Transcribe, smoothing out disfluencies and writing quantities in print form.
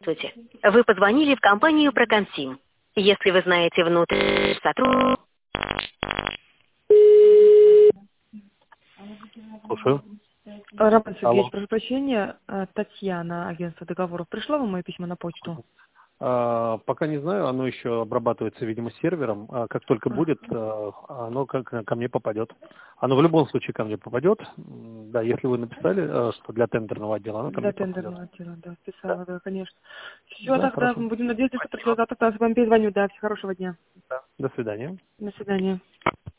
Здравствуйте. Вы позвонили в компанию «Проконсим». Если вы знаете внутренний сотрудник... Слушаю. Роман Сергеевич, Алло. прошу прощения, Татьяна, агентство договоров. Пришло вам мое письмо на почту? Пока не знаю, оно еще обрабатывается, видимо, сервером. Как только будет, оно ко мне попадет. Оно в любом случае ко мне попадет. Да, если вы написали, что для тендерного отдела, оно ко Для мне попадет. тендерного отдела, да, Да, списала, да, конечно. Все, да, тогда хорошо. будем надеяться, что Спасибо. завтра вам перезвоню. Да, всего хорошего дня. Да. До свидания. До свидания.